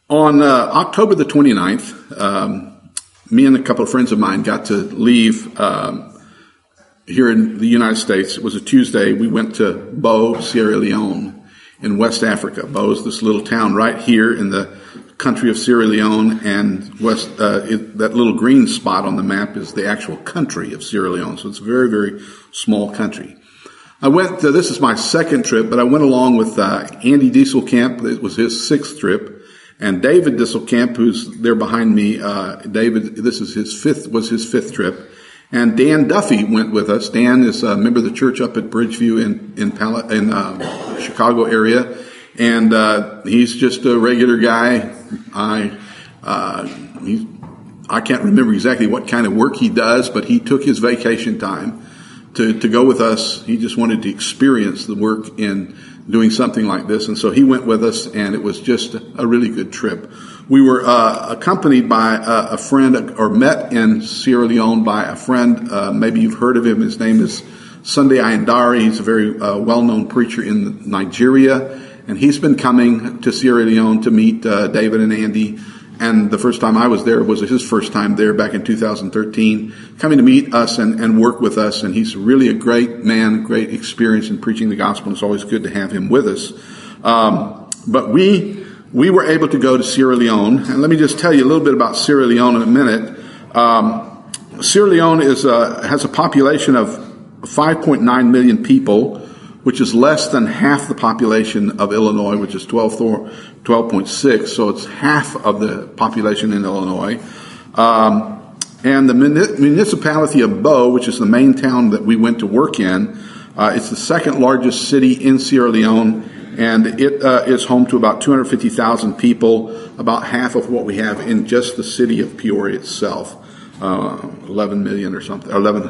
On October the 29th, me and a couple of friends of mine got to leave here in the United States. It was a Tuesday. We went to Bo, Sierra Leone in West Africa. Bo is this little town right here in the country of Sierra Leone, and that little green spot on the map is the actual country of Sierra Leone. So it's a very, very small country. I went, this is my second trip, but I went along with Andy Dieselkamp. It was his sixth trip. And David Dieselkamp, who's there behind me, David, this is his fifth trip. And Dan Duffy went with us. Dan is a member of the church up at Bridgeview in Chicago area. And he's just a regular guy. I can't remember exactly what kind of work he does, but he took his vacation time to go with us. He just wanted to experience the work in doing something like this. And so he went with us, and it was just a really good trip. We were accompanied by a friend, or met in Sierra Leone by a friend. Maybe you've heard of him. His name is Sunday Ayandari. He's a very well-known preacher in Nigeria. And he's been coming to Sierra Leone to meet David and Andy. And the first time I was there was his first time there back in 2013, coming to meet us and work with us. And he's really a great man, great experience in preaching the gospel. It's always good to have him with us. But we were able to go to Sierra Leone. And let me just tell you a little bit about Sierra Leone in a minute. Sierra Leone has a population of 5.9 million people, which is less than half the population of Illinois, which is 12.6. So it's half of the population in Illinois. And the municipality of Bo, which is the main town that we went to work in, it's the second largest city in Sierra Leone, and it is home to about 250,000 people, about half of what we have in just the city of Peoria itself, 11 million or something,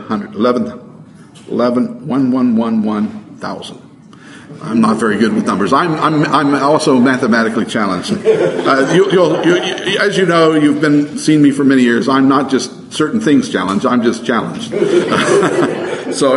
11,111,000. I'm not very good with numbers. I'm also mathematically challenged. As you know, you've been seeing me for many years. I'm not just certain things challenged. I'm just challenged. So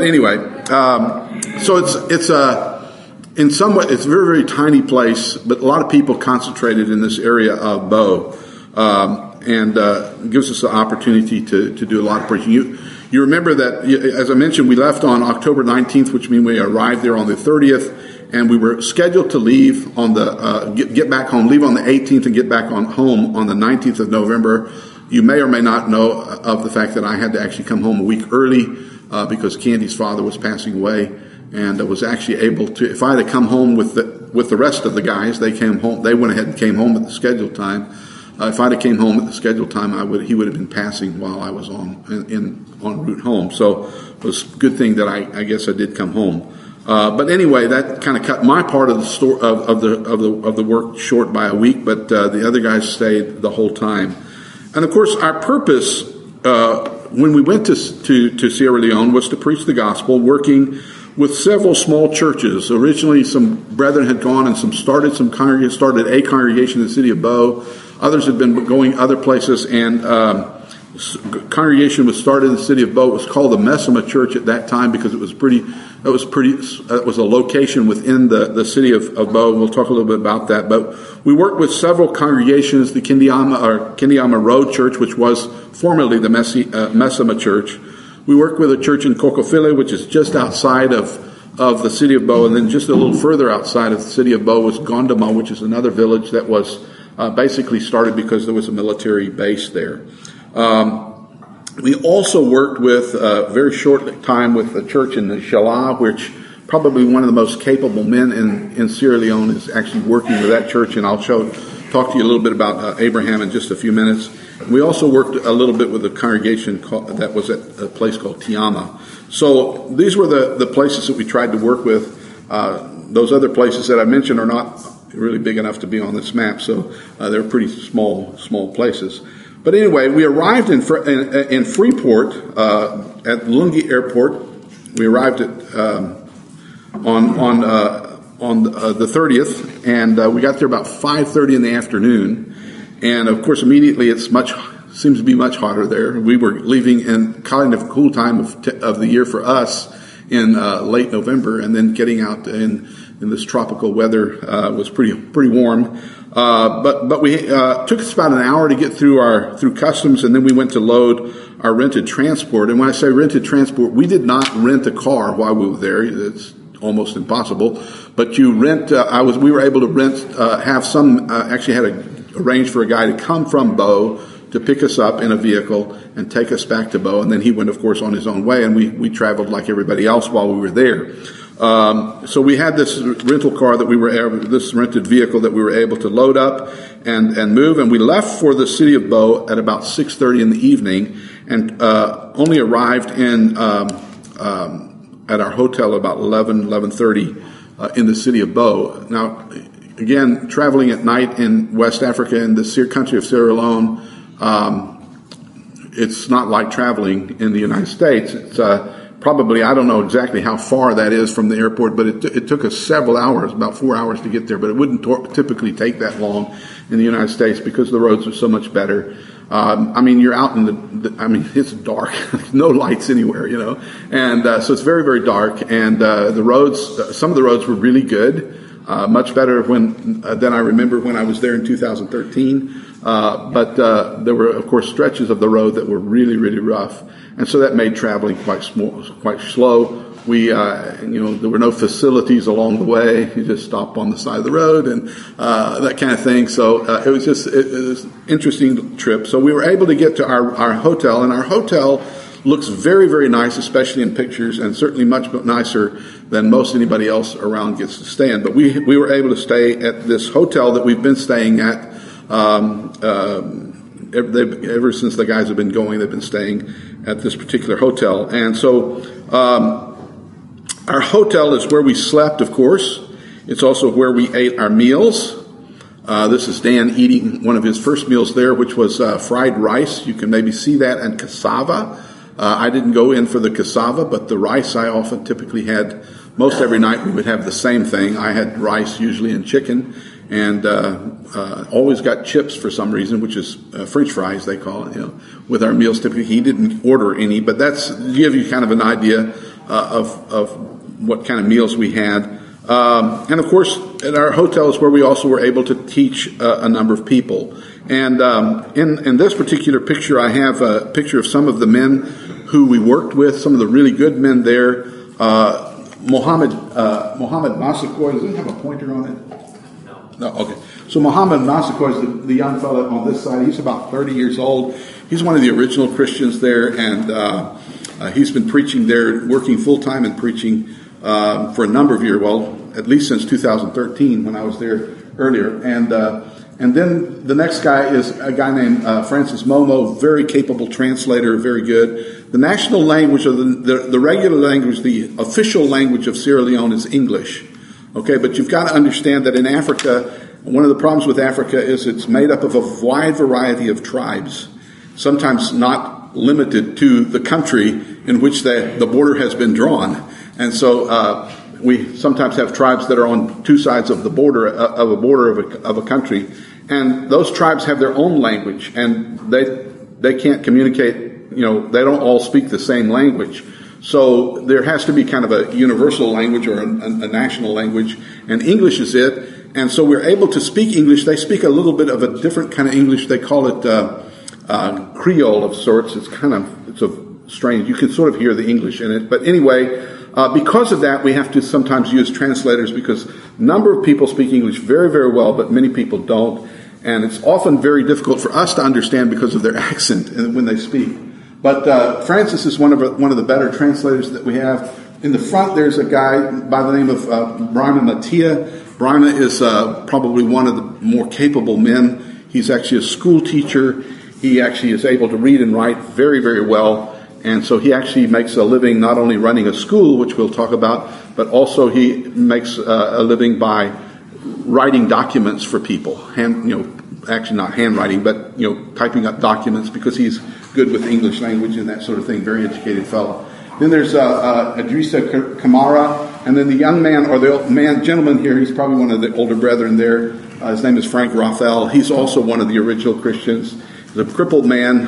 it's in some way it's a very, very tiny place, but a lot of people concentrated in this area of Bo, and gives us the opportunity to do a lot of preaching. You remember that, as I mentioned, we left on October 19th, which means we arrived there on the 30th, and we were scheduled to leave on get back home, leave on the 18th and get back home on the 19th of November. You may or may not know of the fact that I had to actually come home a week early because Candy's father was passing away, and I was actually able to. If I had come home with the rest of the guys, they came home. They went ahead and came home at the scheduled time. If I'd have came home at the scheduled time, he would have been passing while I was en route home. So it was a good thing that I guess I did come home. But anyway, that kind of cut my part of the story of the work short by a week. But the other guys stayed the whole time. And of course, our purpose when we went to Sierra Leone was to preach the gospel, working with several small churches. Originally, some brethren had gone and started a congregation in the city of Bo. Others had been going other places, and congregation was started in the city of Bo. It was called the Messama Church at that time because it was a location within the city of Bo. We'll talk a little bit about that. But we worked with several congregations, the Kindiama Road Church, which was formerly the Messama Church. We worked with a church in Cocofile, which is just outside of the city of Bo, and then just a little further outside of the city of Bo was Gondama, which is another village that was basically started because there was a military base there. We also worked with a very short time with a church in the Shala, which probably one of the most capable men in Sierra Leone is actually working with that church, and I'll talk to you a little bit about Abraham in just a few minutes. We also worked a little bit with a congregation that was at a place called Tiama. So these were the places that we tried to work with. Those other places that I mentioned are not really big enough to be on this map, so they're pretty small places. But anyway, we arrived in Freeport at Lungi Airport. We arrived at on the 30th, and we got there about 5:30 in the afternoon. And of course, immediately seems to be much hotter there. We were leaving in kind of cool time of the year for us in late November, and then getting out in this tropical weather was pretty warm. But we took us about an hour to get through customs, and then we went to load our rented transport. And when I say rented transport, we did not rent a car while we were there. It's almost impossible. But you rent. We were able to rent. Have some. Actually, had arranged for a guy to come from Bo to pick us up in a vehicle and take us back to Bo, and then he went, of course, on his own way, and we traveled like everybody else while we were there. So we had this rental car this rented vehicle that we were able to load up and move, and we left for the city of Bo at about 6:30 in the evening, and only arrived at our hotel about 11:30 in the city of Bo. Now, again, traveling at night in West Africa in the country of Sierra Leone, it's not like traveling in the United States. It's probably, I don't know exactly how far that is from the airport, but it took us several hours, about 4 hours to get there. But it wouldn't typically take that long in the United States because the roads are so much better. You're out it's dark, no lights anywhere, and so it's very, very dark. And the roads, some of the roads were really good, much better than I remember when I was there in 2013. But there were, of course, stretches of the road that were really, really rough, and so that made traveling quite slow. We, there were no facilities along the way. You just stop on the side of the road and that kind of thing. So it was an interesting trip. So we were able to get to our hotel, and our hotel looks very, very nice, especially in pictures, and certainly much nicer than most anybody else around gets to stay in. But we were able to stay at this hotel that we've been staying at ever since the guys have been going. They've been staying at this particular hotel, and so our hotel is where we slept, of course. It's also where we ate our meals. This is Dan eating one of his first meals there, which was fried rice. You can maybe see that, and cassava. I didn't go in for the cassava, but the rice I often typically had. Most every night we would have the same thing. I had rice usually and chicken, and always got chips for some reason, which is French fries they call it. With our meals typically, he didn't order any, but that's give you kind of an idea of what kind of meals we had. And of course, at our hotel is where we also were able to teach a number of people. And in this particular picture, I have a picture of some of the men who we worked with, some of the really good men there. Mohammed Massaquoi, does it have a pointer on it? No, okay. So Mohammed Massaquoi is the young fellow on this side. He's about 30 years old. He's one of the original Christians there, and he's been preaching there, working full-time and preaching for a number of years, well, at least since 2013 when I was there earlier. And then the next guy is a guy named Francis Momo, very capable translator, very good. The national language, or the regular language, the official language of Sierra Leone is English. Okay, but you've got to understand that in Africa, one of the problems with Africa is it's made up of a wide variety of tribes, sometimes not limited to the country in which the border has been drawn. And so we sometimes have tribes that are on two sides of the border of a country, and those tribes have their own language, and they can't communicate. They don't all speak the same language. So there has to be kind of a universal language or a national language, and English is it. And so we're able to speak English. They speak a little bit of a different kind of English. They call it Creole of sorts. It's a strange. You can sort of hear the English in it. But anyway, because of that, we have to sometimes use translators because a number of people speak English very, very well, but many people don't. And it's often very difficult for us to understand because of their accent when they speak. But Francis is one of the better translators that we have. In the front, there's a guy by the name of Brahma Matia. Brahma is probably one of the more capable men. He's actually a school teacher. He actually is able to read and write very, very well. And so he actually makes a living not only running a school, which we'll talk about, but also he makes a living by writing documents for people. Actually not handwriting, but typing up documents because he's good with English language and that sort of thing. Very educated fellow. Then there's Idrissa Kamara, and then the young man or the gentleman here. He's probably one of the older brethren there. His name is Frank Raphael. He's also one of the original Christians. He's a crippled man.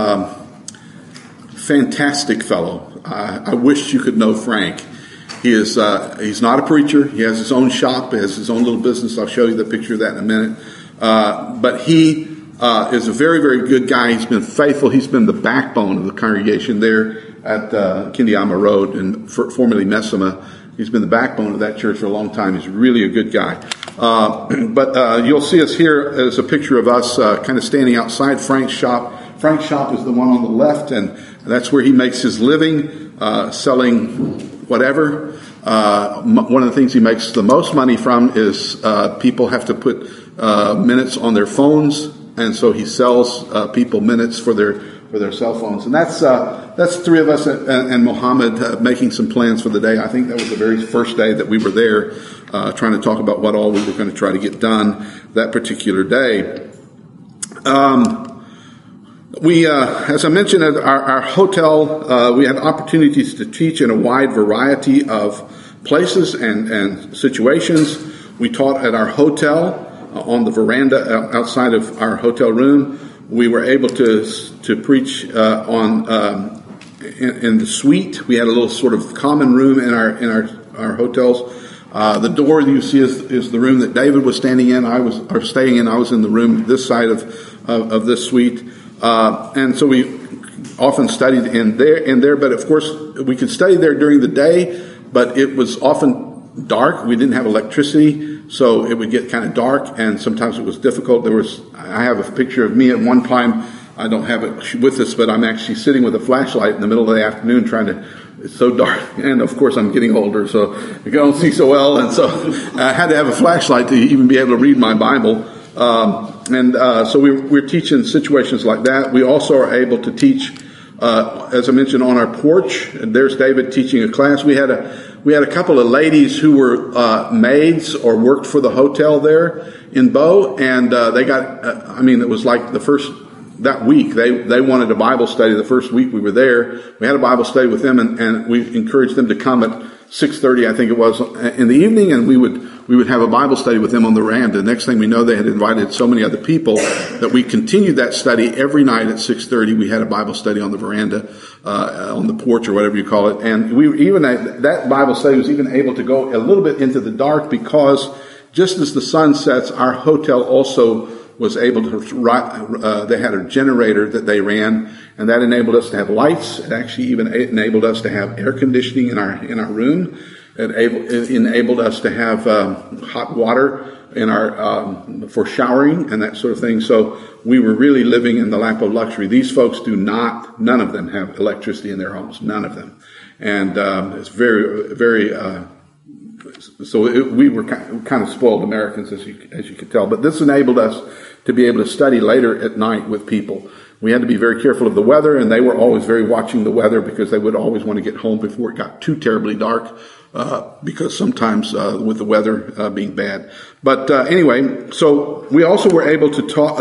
Fantastic fellow. I wish you could know Frank. He's not a preacher. He has his own shop. He has his own little business. I'll show you the picture of that in a minute. But he is a very, very good guy. He's been faithful. He's been the backbone of the congregation there at Kindiama Road, and formerly Messama. He's been the backbone of that church for a long time. He's really a good guy. But you'll see us here as a picture of us kind of standing outside Frank's shop. Frank's shop is the one on the left, and that's where he makes his living, selling whatever. One of the things he makes the most money from is people have to put minutes on their phones, and so he sells people minutes for their cell phones. And that's three of us and Mohammed making some plans for the day. I think that was the very first day that we were there, trying to talk about what all we were going to try to get done that particular day. We, as I mentioned, at our hotel, we had opportunities to teach in a wide variety of places and situations. We taught at our hotel, on the veranda outside of our hotel room. We were able to preach in the suite. We had a little sort of common room in our hotels. The door you see is the room that David was staying in. I was in the room this side of this suite. And so we often studied in there, but of course we could study there during the day, but it was often dark. We didn't have electricity, so it would get kind of dark, and sometimes it was difficult. I have a picture of me at one time. I don't have it with us, but I'm actually sitting with a flashlight in the middle of the afternoon it's so dark, and of course I'm getting older, so I don't see so well, and so I had to have a flashlight to even be able to read my Bible. So we're teaching situations like that. We also are able to teach, as I mentioned, on our porch. And there's David teaching a class. We had a couple of ladies who were maids or worked for the hotel there in Bow, and they got. It was like that week they wanted a Bible study. The first week we were there, we had a Bible study with them, and we encouraged them to come at 6:30, I think it was, in the evening, and we would have a Bible study with them on the veranda. The next thing we know, they had invited so many other people that we continued that study every night at 6:30. We had a Bible study on the veranda, on the porch or whatever you call it. And that Bible study was even able to go a little bit into the dark, because just as the sun sets, our hotel also was able to, they had a generator that they ran, and that enabled us to have lights. It actually even enabled us to have air conditioning in our room. It enabled us to have hot water in for showering and that sort of thing. So we were really living in the lap of luxury. These folks none of them have electricity in their homes, none of them. And it's very, very, we were kind of spoiled Americans, as you could tell. But this enabled us to be able to study later at night with people. We had to be very careful of the weather, and they were always very watching the weather, because they would always want to get home before it got too terribly dark, because sometimes with the weather being bad. But anyway, so we also were able to talk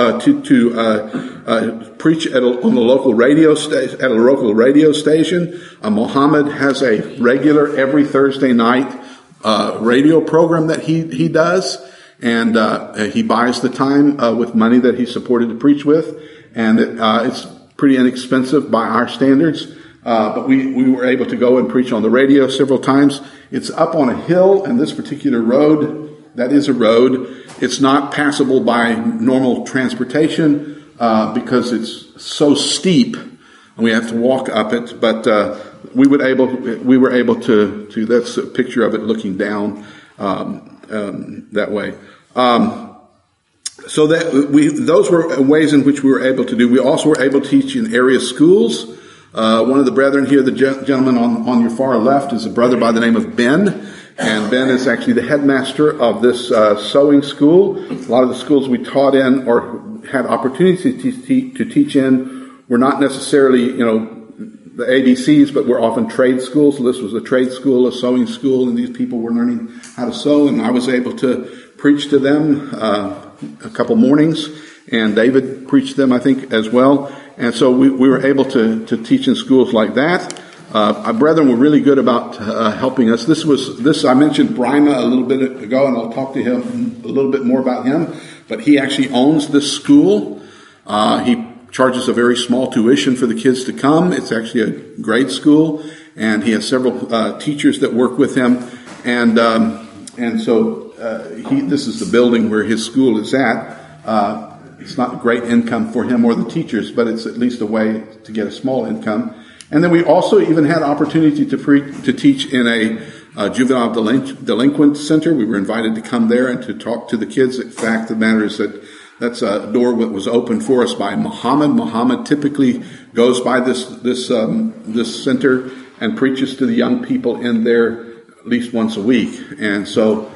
preach on a local radio station. Mohammed has a regular every Thursday night radio program that he does, and he buys the time with money that he's supported to preach with, and it's pretty inexpensive by our standards. But we were able to go and preach on the radio several times. It's up on a hill, and this particular road, that is a road. It's not passable by normal transportation because it's so steep, and we have to walk up it. But we were able to. That's a picture of it looking down that way. So those were ways in which we were able to do. We also were able to teach in area schools. One of the brethren here, the gentleman on your far left, is a brother by the name of Ben. And Ben is actually the headmaster of this sewing school. A lot of the schools we taught in or had opportunity to teach in were not necessarily, the ABCs, but were often trade schools. So this was a trade school, a sewing school, and these people were learning how to sew. And I was able to preach to them a couple mornings, and David preached to them, I think, as well. And so we were able to teach in schools like that. Our brethren were really good about helping us. I mentioned Brima a little bit ago, and I'll talk to him a little bit more about him. But he actually owns this school. He charges a very small tuition for the kids to come. It's actually a grade school, and he has several teachers that work with him. And so this is the building where his school is at. It's not great income for him or the teachers, but it's at least a way to get a small income. And then we also even had opportunity to teach in a juvenile delinquent center. We were invited to come there and to talk to the kids. The fact of the matter is that that's a door that was opened for us by Muhammad. Muhammad typically goes by this center and preaches to the young people in there at least once a week. And so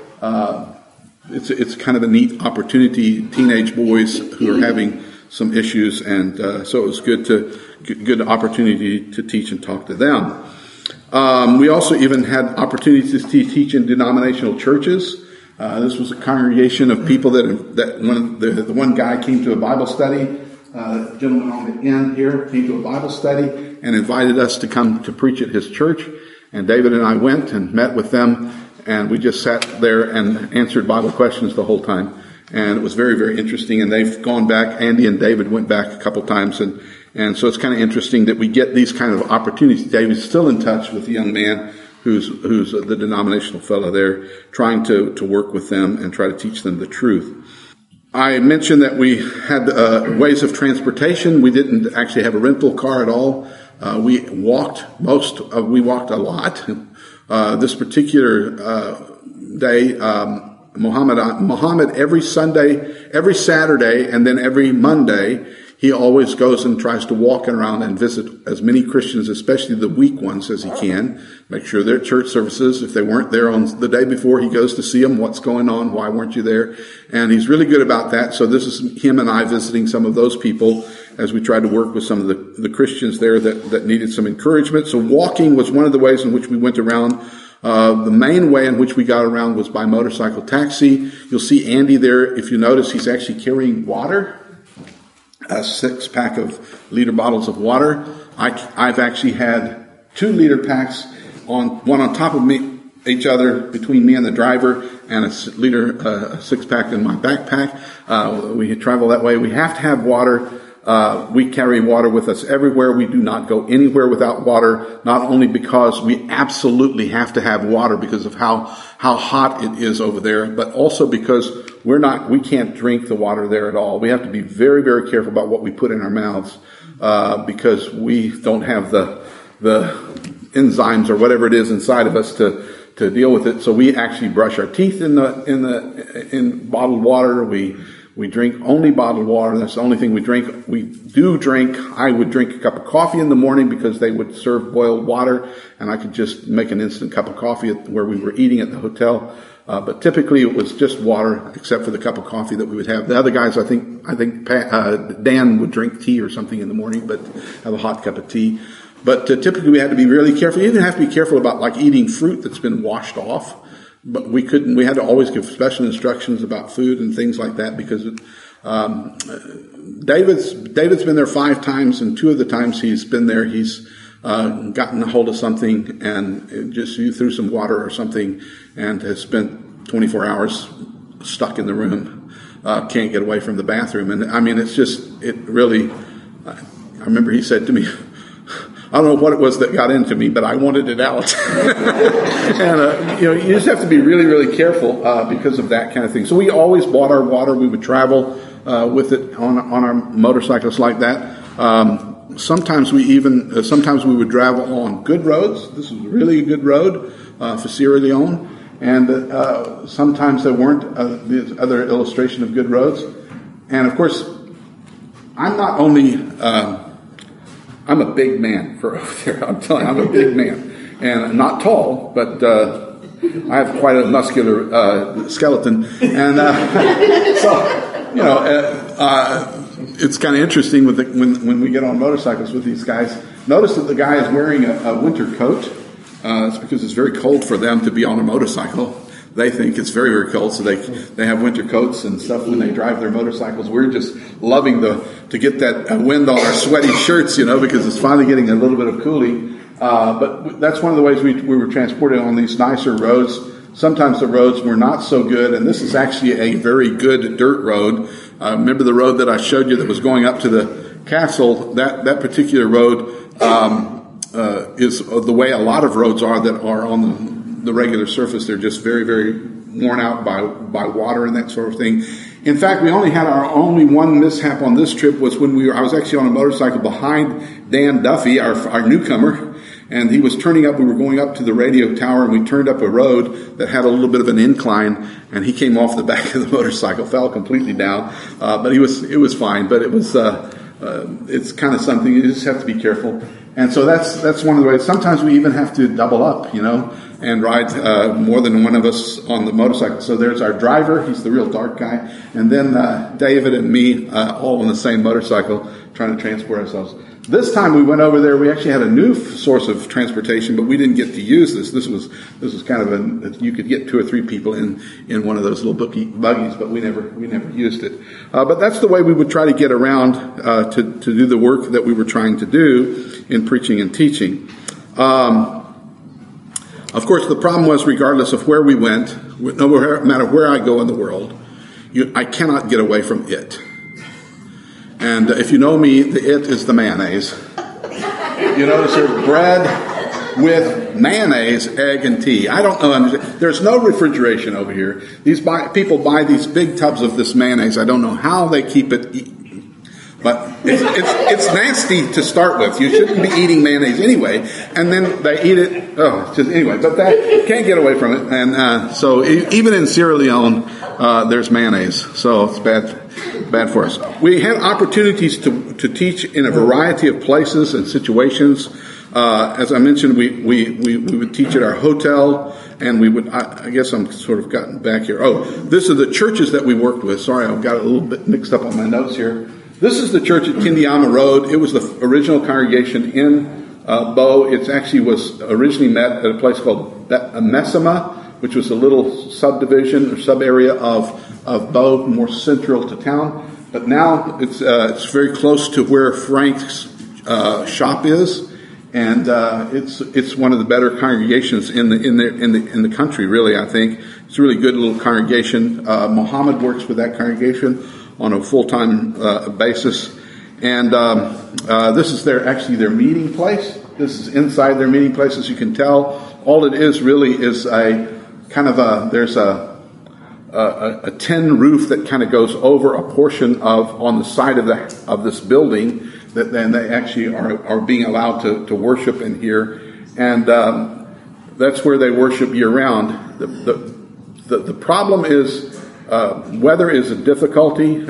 it's kind of a neat opportunity. Teenage boys who are having some issues, and so it was good opportunity to teach and talk to them. We also even had opportunities to teach in denominational churches. This was a congregation of people the one guy came to a Bible study. The gentleman on the end here came to a Bible study and invited us to come to preach at his church. And David and I went and met with them, and we just sat there and answered Bible questions the whole time. And it was very, very interesting. And they've gone back. Andy and David went back a couple times, and so it's kind of interesting that we get these kind of opportunities. David's still in touch with the young man who's the denominational fellow there, trying to work with them and try to teach them the truth. I mentioned that we had ways of transportation. We didn't actually have a rental car at all. We walked a lot. This particular day, Muhammad every Saturday, and then every Monday, he always goes and tries to walk around and visit as many Christians, especially the weak ones, as he can. Make sure they're at church services. If they weren't there on the day before, he goes to see them. What's going on? Why weren't you there? And he's really good about that. So this is him and I visiting some of those people as we tried to work with some of the Christians there that needed some encouragement. So walking was one of the ways in which we went around. The main way in which we got around was by motorcycle taxi. You'll see Andy there. If you notice, he's actually carrying water. A 6-pack of liter bottles of water. I've actually had 2-liter packs one on top of each other between me and the driver, and a 6-pack in my backpack. We travel that way. We have to have water. We carry water with us everywhere. We do not go anywhere without water, not only because we absolutely have to have water because of how hot it is over there, but also because we can't drink the water there at all. We have to be very, very careful about what we put in our mouths, because we don't have the enzymes or whatever it is inside of us to deal with it. So we actually brush our teeth in bottled water. We drink only bottled water. That's the only thing we drink. I would drink a cup of coffee in the morning because they would serve boiled water, and I could just make an instant cup of coffee where we were eating at the hotel. But typically it was just water, except for the cup of coffee that we would have. The other guys, I think Dan would drink tea or something in the morning, but have a hot cup of tea. But typically we had to be really careful. You even have to be careful about like eating fruit that's been washed off. But we had to always give special instructions about food and things like that because David's been there 5 times, and 2 of the times he's been there, he's gotten a hold of something and just threw some water or something and has spent 24 hours stuck in the room, can't get away from the bathroom. And I mean, I remember he said to me, I don't know what it was that got into me, but I wanted it out. And, you just have to be really, really careful because of that kind of thing. So we always bought our water. We would travel with it on our motorcycles like that. Sometimes we would travel on good roads. This was really a good road for Sierra Leone. And sometimes there weren't the other illustration of good roads. And, of course, I'm not only... I'm a big man for over there. I'm telling you, I'm a big man. And I'm not tall, but I have quite a muscular skeleton. And it's kind of interesting when we get on motorcycles with these guys. Notice that the guy is wearing a winter coat. It's because it's very cold for them to be on a motorcycle. They think it's very, very cold, so they have winter coats and stuff when they drive their motorcycles. We're just loving to get that wind on our sweaty shirts, because it's finally getting a little bit of cooling. But that's one of the ways we were transported on these nicer roads. Sometimes the roads were not so good, and this is actually a very good dirt road. Remember the road that I showed you that was going up to the castle? That particular road is the way a lot of roads are that are on the regular surface. They're just very, very worn out by water and that sort of thing. In fact, we only had only one mishap on this trip was when I was actually on a motorcycle behind Dan Duffy, our newcomer, and he was turning up. We were going up to the radio tower, and we turned up a road that had a little bit of an incline, and he came off the back of the motorcycle, fell completely down, but it was fine. But it's kind of something you just have to be careful. And so that's one of the ways. Sometimes we even have to double up, and ride more than one of us on the motorcycle. So there's our driver, he's the real dark guy, and then David and me all on the same motorcycle trying to transport ourselves. This time we went over there, we actually had a new source of transportation, but we didn't get to use this. This was kind of you could get 2 or 3 people in one of those little buggies, but we never used it. But that's the way we would try to get around to do the work that we were trying to do in preaching and teaching. Of course, the problem was, regardless of where we went, no matter where I go in the world, I cannot get away from it. And if you know me, the it is the mayonnaise. You notice there's bread with mayonnaise, egg, and tea. I don't know. There's no refrigeration over here. People buy these big tubs of this mayonnaise. I don't know how they keep it. But it's nasty to start with. You shouldn't be eating mayonnaise anyway. And then they eat it. But that can't get away from it. And so even in Sierra Leone, there's mayonnaise. So it's bad for us. We had opportunities to teach in a variety of places and situations. As I mentioned, we would teach at our hotel. And we would, I guess I'm sort of gotten back here. Oh, this is the churches that we worked with. Sorry, I've got a little bit mixed up on my notes here. This is the church at Kindiama Road. It was the original congregation in Bo. It actually was originally met at a place called Messama, which was a little subdivision or sub-area of Bo, more central to town. But now it's very close to where Frank's shop is, and it's one of the better congregations in the country. Really, I think it's a really good little congregation. Mohammed works with that congregation on a full-time basis. And this is their meeting place. This is inside their meeting place, as you can tell. All it is really is a kind of there's a tin roof that kind of goes over a portion on the side of this building that then they actually are being allowed to worship in here. And that's where they worship year-round. The problem is weather is a difficulty.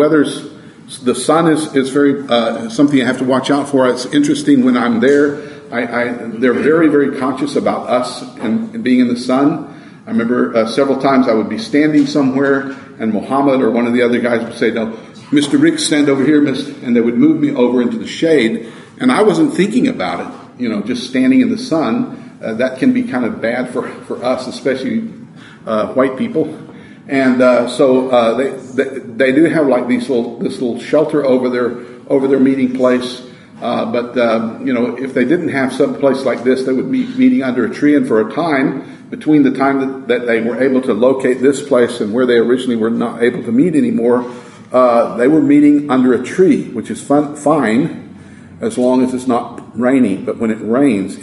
The sun is very something you have to watch out for. It's interesting when I'm there. They're very, very conscious about us and being in the sun. I remember several times I would be standing somewhere, and Mohammed or one of the other guys would say, "No, Mr. Rick, stand over here, and they would move me over into the shade. And I wasn't thinking about it. Just standing in the sun. That can be kind of bad for us, especially white people. And so they do have like this little shelter over their meeting place. But if they didn't have some place like this, they would be meeting under a tree. And for a time, between the time that they were able to locate this place and where they originally were not able to meet anymore, they were meeting under a tree, which is fine as long as it's not raining. But when it rains,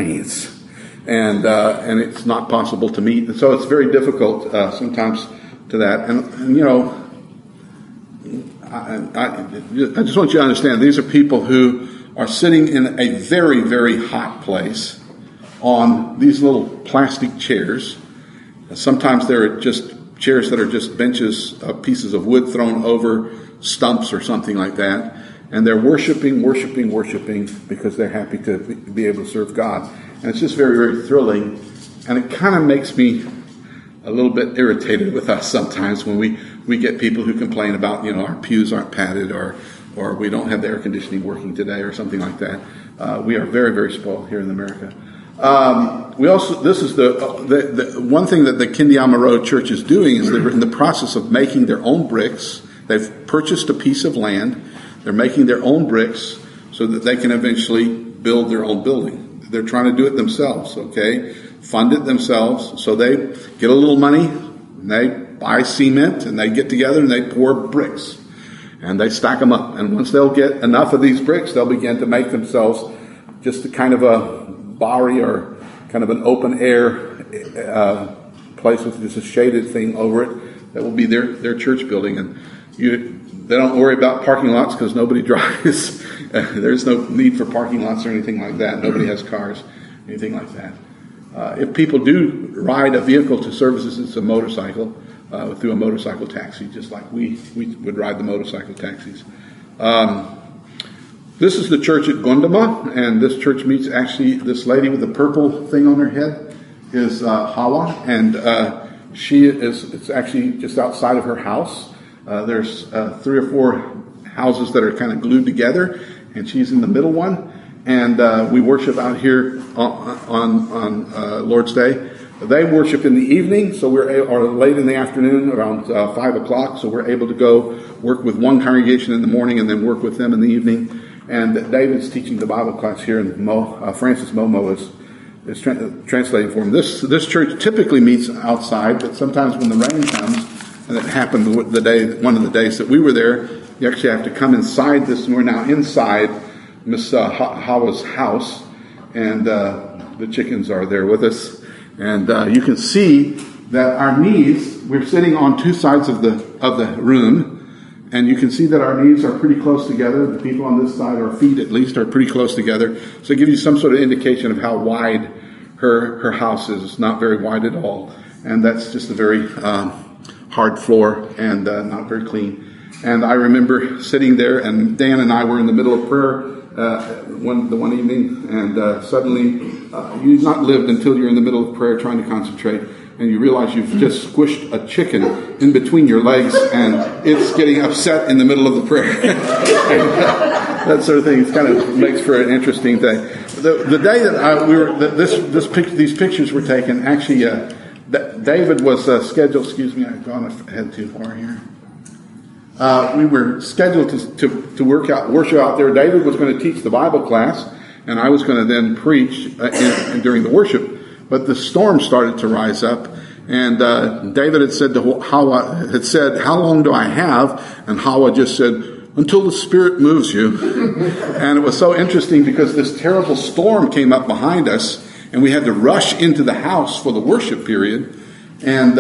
and it's not possible to meet. And so it's very difficult sometimes to that. And I just want you to understand, these are people who are sitting in a very, very hot place on these little plastic chairs. Sometimes they're just chairs that are just benches, pieces of wood thrown over stumps or something like that. And they're worshiping because they're happy to be able to serve God. And it's just very, very thrilling. And it kind of makes me a little bit irritated with us sometimes when we get people who complain about, our pews aren't padded or we don't have the air conditioning working today or something like that. We are very, very spoiled here in America. This is the one thing that the Kindiama Road Church is doing is they're in the process of making their own bricks. They've purchased a piece of land. They're making their own bricks so that they can eventually build their own building. They're trying to do it themselves, okay? Fund it themselves. So they get a little money, and they buy cement, and they get together and they pour bricks. And they stack them up. And once they'll get enough of these bricks, they'll begin to make themselves just a kind of a bari or kind of an open air place with just a shaded thing over it that will be their church building. And they don't worry about parking lots because nobody drives. There's no need for parking lots or anything like that. Nobody has cars, anything like that. If people do ride a vehicle to services, it's a motorcycle, through a motorcycle taxi, just like we would ride the motorcycle taxis. This is the church at Gundama, and this church meets actually this lady with the purple thing on her head is Hawa, and it's actually just outside of her house. There's 3 or 4 houses that are kind of glued together, and she's in the middle one. And we worship out here on Lord's Day. They worship in the evening, so or late in the afternoon, around 5 o'clock. So we're able to go work with one congregation in the morning and then work with them in the evening. And David's teaching the Bible class here, and Francis Momo is translating for him. This church typically meets outside, but sometimes when the rain comes, and it happened one of the days that we were there, you actually have to come inside this. And we're now inside Miss Hawa's house, and the chickens are there with us. And you can see that our knees, we're sitting on 2 sides of the room, and you can see that our knees are pretty close together. The people on this side, our feet at least, are pretty close together. So it gives you some sort of indication of how wide her house is. It's not very wide at all. And that's just a very hard floor and not very clean. And I remember sitting there, and Dan and I were in the middle of prayer one evening, and suddenly you've not lived until you're in the middle of prayer trying to concentrate, and you realize you've just squished a chicken in between your legs, and it's getting upset in the middle of the prayer. That sort of thing. It kind of makes for an interesting thing. The day that these pictures were taken, actually, David was scheduled. Excuse me, I've gone ahead too far here. We were scheduled to worship out there. David was going to teach the Bible class, and I was going to then preach during the worship. But the storm started to rise up, and David had said to Hawa, "How long do I have?" And Hawa just said, "Until the Spirit moves you." And it was so interesting because this terrible storm came up behind us, and we had to rush into the house for the worship period. And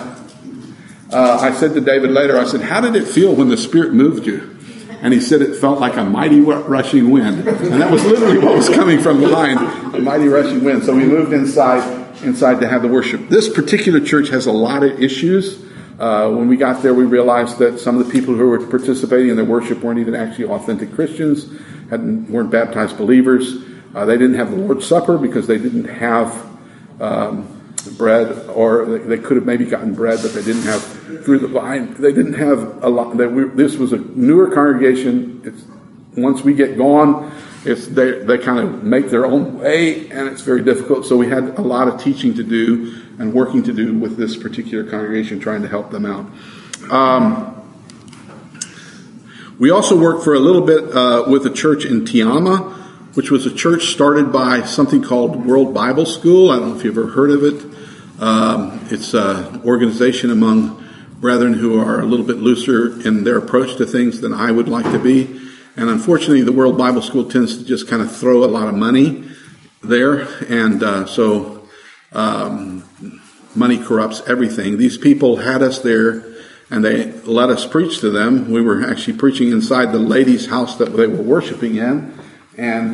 I said to David later, I said, "How did it feel when the Spirit moved you?" And he said it felt like a mighty rushing wind. And that was literally what was coming from behind, a mighty rushing wind. So we moved inside to have the worship. This particular church has a lot of issues. When we got there, we realized that some of the people who were participating in their worship weren't even actually authentic Christians, weren't baptized believers. They didn't have the Lord's Supper because they didn't have bread, or they could have maybe gotten bread, but they didn't have through the vine. They didn't have a lot. This was a newer congregation. Once we get gone, they kind of make their own way, and it's very difficult. So we had a lot of teaching to do and working to do with this particular congregation, trying to help them out. We also worked for a little bit with a church in Tiama, which was a church started by something called World Bible School. I don't know if you've ever heard of it. It's an organization among brethren who are a little bit looser in their approach to things than I would like to be. And unfortunately, the World Bible School tends to just kind of throw a lot of money there. And so money corrupts everything. These people had us there, and they let us preach to them. We were actually preaching inside the ladies' house that they were worshiping in. And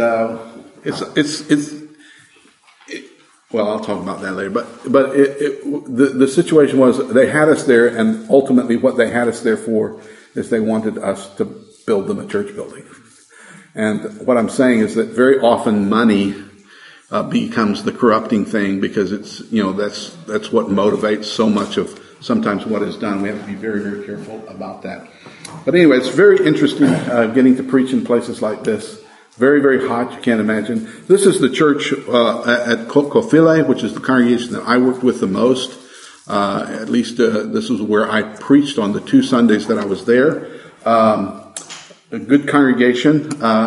well, I'll talk about that later. But the situation was they had us there, and ultimately what they had us there for is they wanted us to build them a church building. And what I'm saying is that very often money becomes the corrupting thing, because it's that's what motivates so much of sometimes what is done. We have to be very, very careful about that. But anyway, it's very interesting getting to preach in places like this. Very, very hot, you can't imagine. This is the church at Kokofile, which is the congregation that I worked with the most. At least this is where I preached on the 2 Sundays that I was there. A good congregation.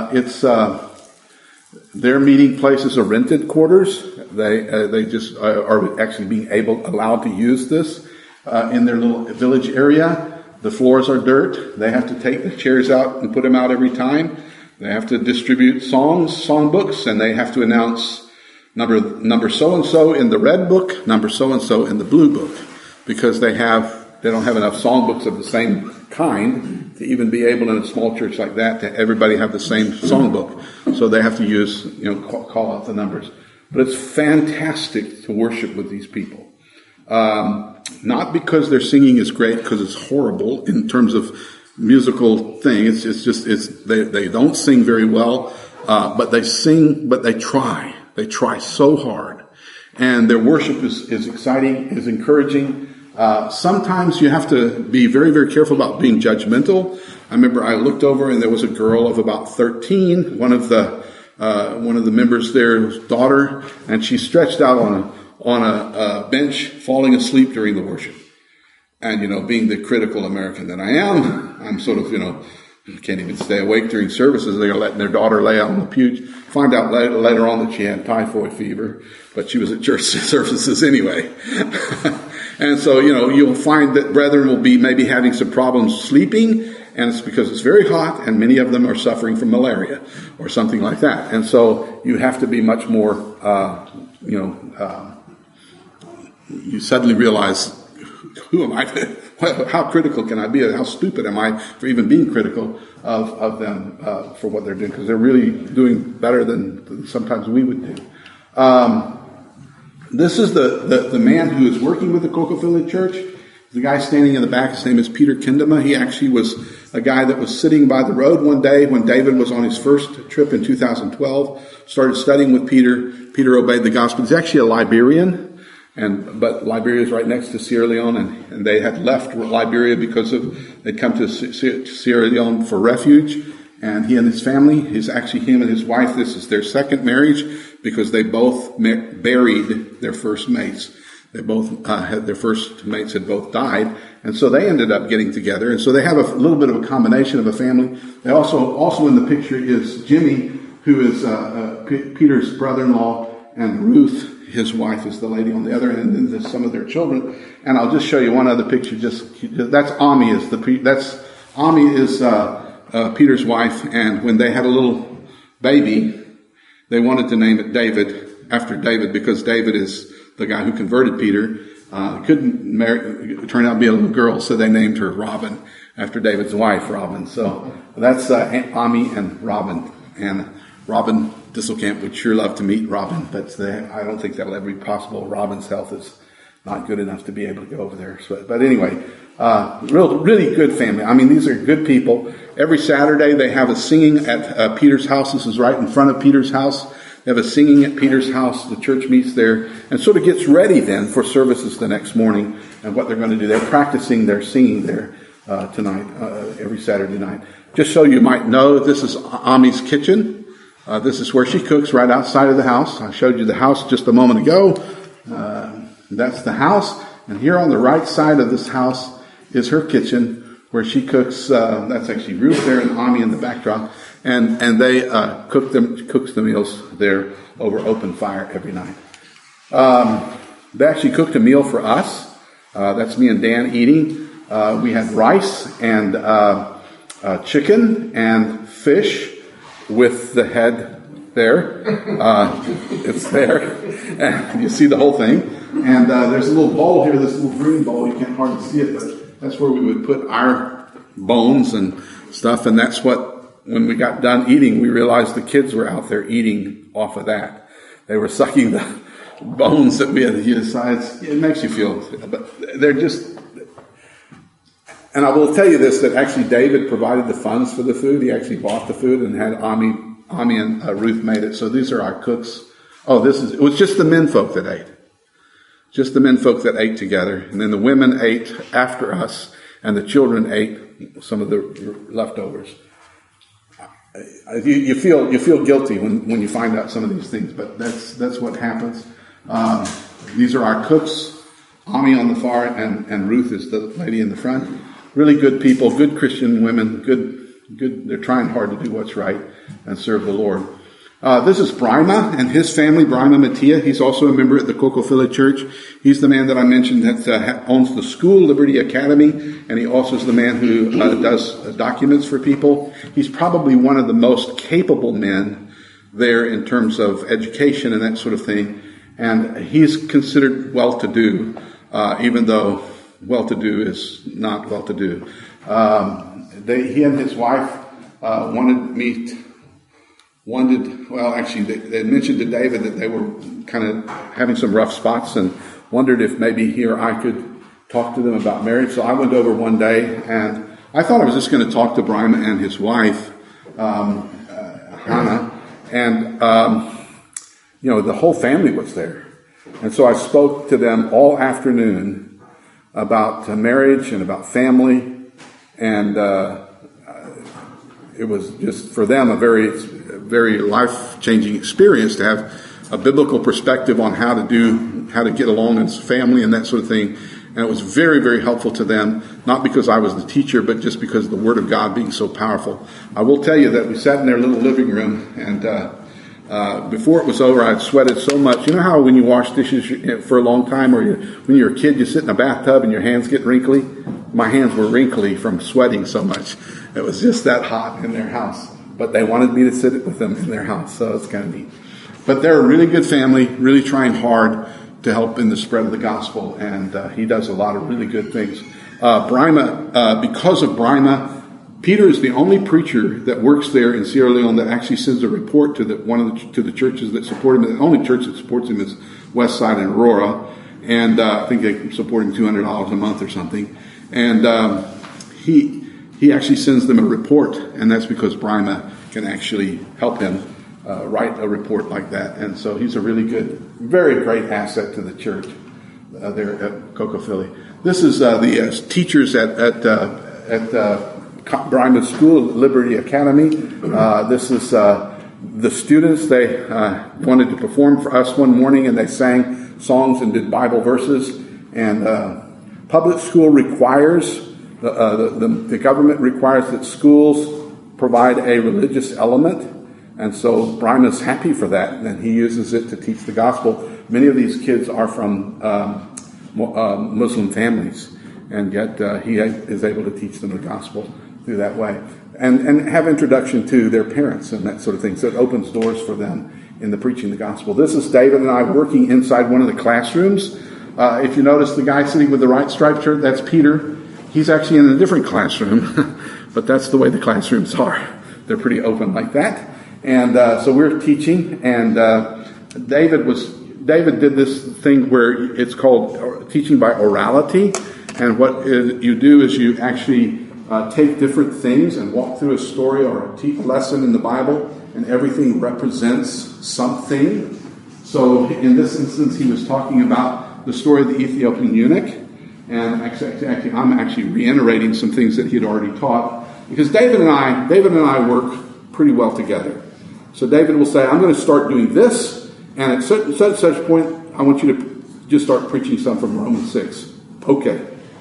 Their meeting place is a rented quarters. They just are actually being allowed to use this in their little village area. The floors are dirt. They have to take the chairs out and put them out every time. They have to distribute songbooks, and they have to announce number so-and-so in the red book, number so-and-so in the blue book, because they have They don't have enough songbooks of the same kind to even be able in a small church like that to everybody have the same songbook. So they have to use, call out the numbers. But it's fantastic to worship with these people. Not because their singing is great, because it's horrible in terms of musical thing. They don't sing very well, but they sing, but they try. They try so hard. And their worship is exciting, is encouraging. Sometimes you have to be very, very careful about being judgmental. I remember I looked over and there was a girl of about 13, one of the members there's daughter, and she stretched out on a bench, falling asleep during the worship. And, being the critical American that I am, I'm sort of, can't even stay awake during services. They're letting their daughter lay out on the pew. Find out later on that she had typhoid fever, but she was at church services anyway. And so, you'll find that brethren will be maybe having some problems sleeping, and it's because it's very hot, and many of them are suffering from malaria or something like that. And so you have to be much more, you suddenly realize, who am I? How critical can I be? How stupid am I for even being critical of them for what they're doing? Because they're really doing better than sometimes we would do. This is the man who is working with the Coca-Cola Church. The guy standing in the back, his name is Peter Kendema. He actually was a guy that was sitting by the road one day when David was on his first trip in 2012, started studying with Peter. Peter obeyed the gospel. He's actually a Liberian. But Liberia is right next to Sierra Leone, and they had left Liberia because they'd come to Sierra Leone for refuge. And he and his family, him and his wife, this is their second marriage because they both buried their first mates. They both had their first mates had both died, and so they ended up getting together. And so they have a little bit of a combination of a family. They also in the picture is Jimmy, who is Peter's brother-in-law, and Ruth, his wife, is the lady on the other end, and then there's some of their children. And I'll just show you one other picture. That's Ami is Peter's wife, and when they had a little baby, they wanted to name it David after David because David is the guy who converted Peter. Couldn't turn out to be a little girl, so they named her Robin after David's wife, Robin. So that's Ami and Robin. And Robin Disselkamp would sure love to meet Robin, but I don't think that will ever be possible. Robin's health is not good enough to be able to go over there. But anyway, really good family. I mean, these are good people. Every Saturday they have a singing at Peter's house. This is right in front of Peter's house. They have a singing at Peter's house. The church meets there and sort of gets ready then for services the next morning and what they're going to do. They're practicing their singing there tonight, every Saturday night. Just so you might know, this is Ami's kitchen. This is where she cooks, right outside of the house. I showed you the house just a moment ago. That's the house. And here on the right side of this house is her kitchen where she cooks. That's actually Ruth there and Ami in the backdrop. And they cooks the meals there over open fire every night. They actually cooked a meal for us. That's me and Dan eating. We had rice and chicken and fish with the head there. It's there. And you see the whole thing. And there's a little bowl here, this little green bowl. You can't hardly see it, but that's where we would put our bones and stuff. And that's when we got done eating, we realized the kids were out there eating off of that. They were sucking the bones that we had to use. It makes you feel, but they're just... And I will tell you this, that actually David provided the funds for the food. He actually bought the food and had Ami and Ruth made it. So these are our cooks. It was just the men folk that ate. Just the men folk that ate together. And then the women ate after us and the children ate some of the leftovers. You feel guilty when you find out some of these things, but that's what happens. These are our cooks. Ami on the far and Ruth is the lady in the front. Really good people, good Christian women, good. They're trying hard to do what's right and serve the Lord. This is Brima and his family, Brima Mattia. He's also a member at the Coca-Cola Church. He's the man that I mentioned that owns the school, Liberty Academy, and he also is the man who does documents for people. He's probably one of the most capable men there in terms of education and that sort of thing. And he's considered well-to-do, even though well-to-do is not well-to-do. He and his wife they mentioned to David that they were kind of having some rough spots and wondered if maybe he or I could talk to them about marriage. So I went over one day, and I thought I was just going to talk to Brima and his wife, Hannah, and the whole family was there. And so I spoke to them all afternoon about marriage and about family, and it was just for them a very, very life-changing experience to have a biblical perspective on how to get along as a family and that sort of thing. And it was very, very helpful to them, not because I was the teacher, but just because of the Word of God being so powerful. I will tell you that we sat in their little living room, and before it was over, I'd sweated so much. You know how when you wash dishes for a long time, or when you're a kid, you sit in a bathtub and your hands get wrinkly? My hands were wrinkly from sweating so much. It was just that hot in their house. But they wanted me to sit with them in their house, so it's kind of neat. But they're a really good family, really trying hard to help in the spread of the gospel, and he does a lot of really good things. Because of Brima, Peter is the only preacher that works there in Sierra Leone that actually sends a report to the churches that support him. The only church that supports him is Westside in Aurora, and I think they support him $200 a month or something. And he actually sends them a report, and that's because Brima can actually help him write a report like that. And so he's a really good, very great asset to the church there at Cocofilly. This is the teachers at Brima's School, Liberty Academy. This is the students. They wanted to perform for us one morning, and they sang songs and did Bible verses. And public school requires, the government requires that schools provide a religious element. And so Brima's happy for that, and he uses it to teach the gospel. Many of these kids are from Muslim families, and yet he is able to teach them the gospel through that way. And have introduction to their parents and that sort of thing. So it opens doors for them in the preaching the gospel. This is David and I working inside one of the classrooms. If you notice the guy sitting with the right striped shirt, that's Peter. He's actually in a different classroom, but that's the way the classrooms are. They're pretty open like that. And so we're teaching, and David did this thing where it's called teaching by orality. And what you do is you actually take different things and walk through a story or a lesson in the Bible, and everything represents something. So in this instance, he was talking about the story of the Ethiopian eunuch, and actually I'm actually reiterating some things that he had already taught, because David and I work pretty well together. So David will say, I'm going to start doing this, and at such point, I want you to just start preaching some from Romans 6. Okay.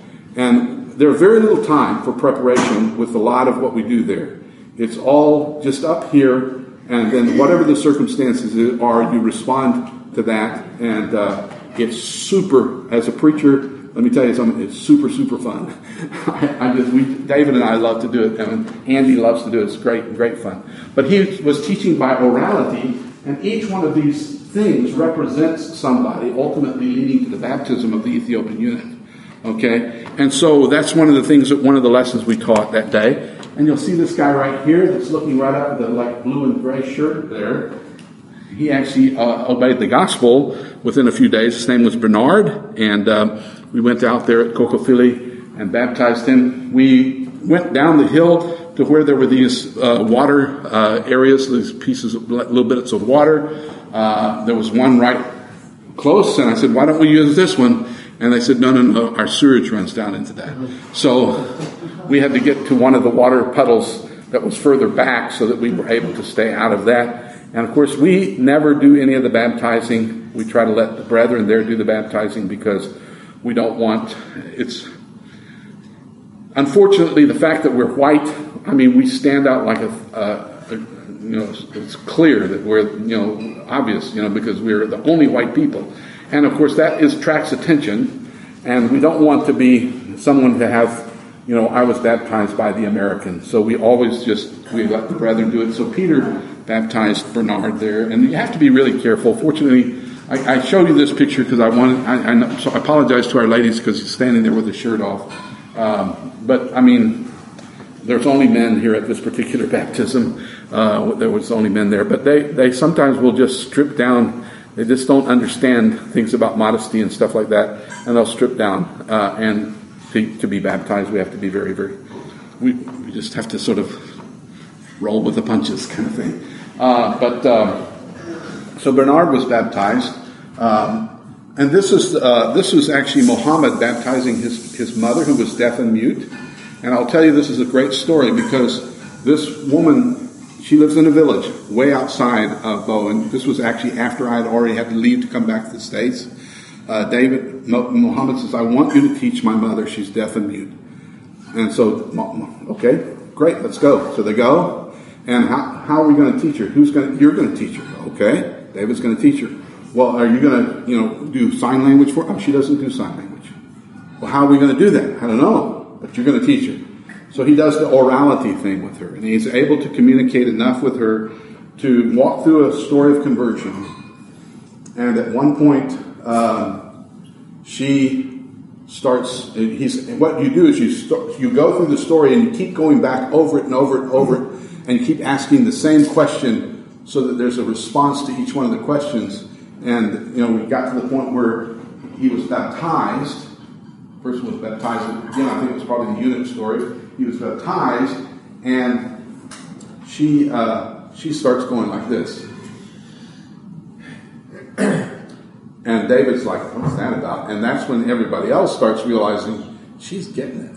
And there's very little time for preparation with a lot of what we do there. It's all just up here, and then whatever the circumstances are, you respond to that, and it's super, as a preacher, let me tell you something, it's super, super fun. David and I love to do it, and Andy loves to do it. It's great fun. But he was teaching by orality, and each one of these things represents somebody, ultimately leading to the baptism of the Ethiopian eunuch. Okay? And so that's one of the lessons we taught that day. And you'll see this guy right here that's looking right up with the blue and gray shirt there. He actually obeyed the gospel within a few days. His name was Bernard, and we went out there at Cocofilly and baptized him. We went down the hill to where there were these water areas, these little bits of water. There was one right close, and I said, why don't we use this one? And they said, no, our sewage runs down into that. So we had to get to one of the water puddles that was further back so that we were able to stay out of that. And, of course, we never do any of the baptizing. We try to let the brethren there do the baptizing because we don't want unfortunately, the fact that we're white, we stand out like it's clear that we're, obvious, because we're the only white people. And, of course, that attracts attention, and we don't want to be someone to have, I was baptized by the Americans. So we always we let the brethren do it. So Peter baptized Bernard there, and you have to be really careful. Fortunately, I showed you this picture because I wanted. So I apologize to our ladies because he's standing there with his shirt off. But I mean, there's only men here at this particular baptism. There was only men there, but they sometimes will just strip down. They just don't understand things about modesty and stuff like that, and they'll strip down. And to be baptized, we have to be very, very. We just have to sort of roll with the punches, kind of thing. So Bernard was baptized, and this was actually Muhammad baptizing his mother, who was deaf and mute. And I'll tell you, this is a great story because this woman, she lives in a village way outside of Bo, and this was actually after I had already had to leave to come back to the States. Muhammad says, "I want you to teach my mother. She's deaf and mute." And so, okay, great, let's go. So they go, and how are we going to teach her? You're going to teach her. Okay, David's going to teach her. Well, are you going to, do sign language for her? Oh, she doesn't do sign language. Well, how are we going to do that? I don't know. But you're going to teach her. So he does the orality thing with her, and he's able to communicate enough with her to walk through a story of conversion. And at one point, she starts. What you do is you go through the story and you keep going back over it and over it and over it, and you keep asking the same question so that there's a response to each one of the questions. And we got to the point where he was baptized. Person was baptized again. I think it was probably the eunuch story. He was baptized, and she starts going like this, and David's like, "What's that about?" And that's when everybody else starts realizing she's getting it,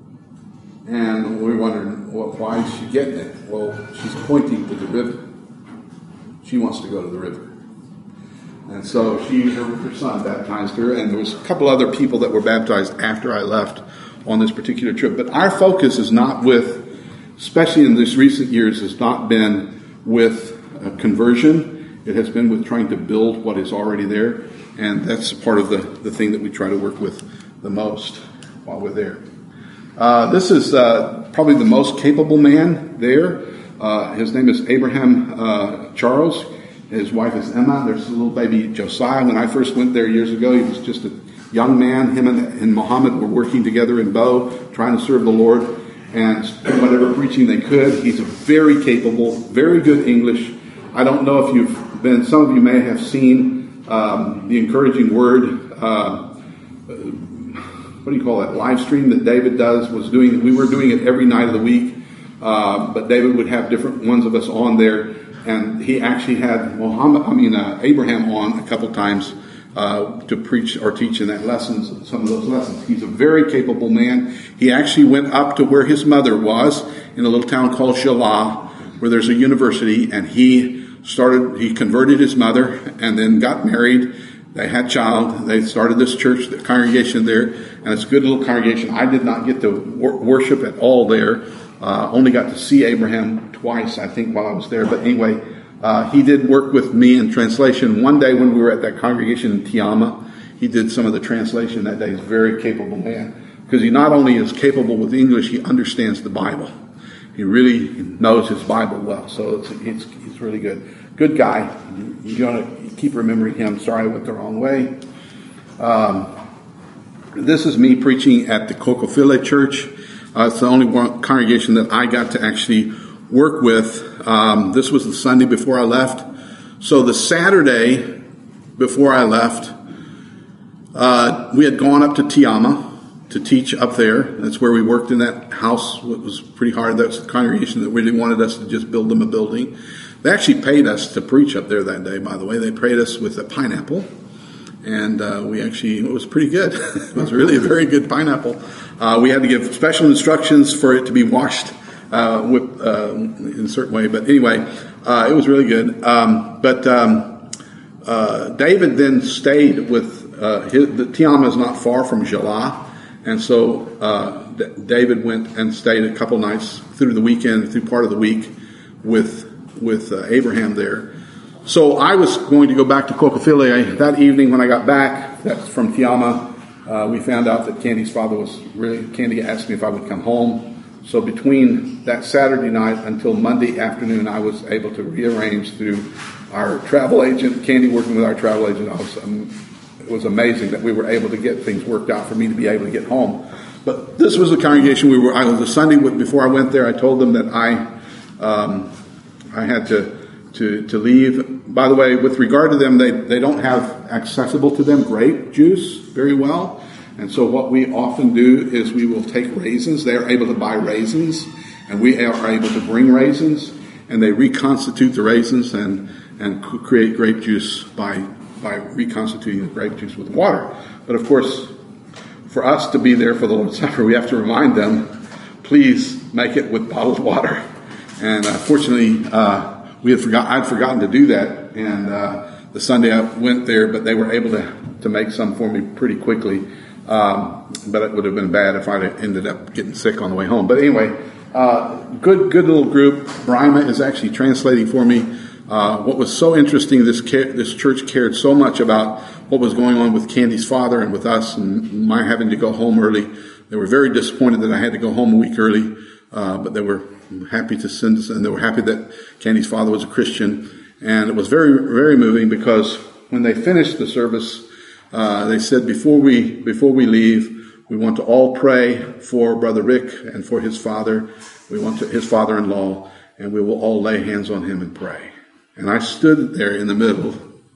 and we're wondering, well, why is she getting it? Well, she's pointing to the river. She wants to go to the river. And so her son baptized her, and there was a couple other people that were baptized after I left on this particular trip. But our focus is not especially in these recent years, has not been with conversion. It has been with trying to build what is already there. And that's part of the thing that we try to work with the most while we're there. This is probably the most capable man there. His name is Abraham Charles. His wife is Emma. There's a little baby Josiah. When I first went there years ago, he was just a young man. Him and Muhammad were working together in Bo, trying to serve the Lord and whatever preaching they could. He's very capable, very good English. I don't know if some of you may have seen the Encouraging Word, what do you call that, live stream that David was doing. We were doing it every night of the week, but David would have different ones of us on there. And he actually had Abraham on a couple times to preach or teach in some of those lessons. He's a very capable man. He actually went up to where his mother was in a little town called Shelah, where there's a university, and he converted his mother and then got married. They had a child. They started this church, the congregation there, and it's a good little congregation. I did not get to worship at all there. Only got to see Abraham twice, I think, while I was there. But anyway, he did work with me in translation. One day when we were at that congregation in Tiama, he did some of the translation that day. He's a very capable man. Because he not only is capable with English, he understands the Bible. He really knows his Bible well. So it's really good. Good guy. You want to keep remembering him. Sorry I went the wrong way. This is me preaching at the Kokofile Church. It's the only one congregation that I got to actually work with. This was the Sunday before I left. So the Saturday before I left, we had gone up to Tiama to teach up there. That's where we worked in that house. It was pretty hard. That's the congregation that really wanted us to just build them a building. They actually paid us to preach up there that day, by the way. They paid us with a pineapple. And it was pretty good. It was really a very good pineapple. We had to give special instructions for it to be washed in a certain way. But anyway, it was really good. David then stayed with the Tiama is not far from Shelah. And so David went and stayed a couple nights through the weekend, through part of the week with Abraham there. So I was going to go back to Kokofile that evening when I got back. That's from Tiama. We found out that Candy's father Candy asked me if I would come home. So between that Saturday night until Monday afternoon, I was able to rearrange through our travel agent, Candy working with our travel agent, it was amazing that we were able to get things worked out for me to be able to get home. But this was a congregation I was a Sunday before I went there. I told them that I had to leave. By the way, with regard to them, they don't have accessible to them grape juice very well. And so what we often do is we will take raisins. They are able to buy raisins, and we are able to bring raisins, and they reconstitute the raisins and create grape juice by reconstituting the grape juice with water. But of course, for us to be there for the Lord's Supper, we have to remind them, please make it with bottled water. And fortunately, I'd forgotten to do that, and the Sunday I went there, but they were able to make some for me pretty quickly. But it would have been bad if I'd ended up getting sick on the way home. But anyway, good little group. Brima is actually translating for me. What was so interesting, this church cared so much about what was going on with Candy's father and with us, and my having to go home early. They were very disappointed that I had to go home a week early, but they were happy to send us, and they were happy that Candy's father was a Christian. And it was very, very moving, because when they finished the service, they said, before we leave, we want to all pray for Brother Rick and for his father. We want his father-in-law, and we will all lay hands on him and pray. And I stood there in the middle,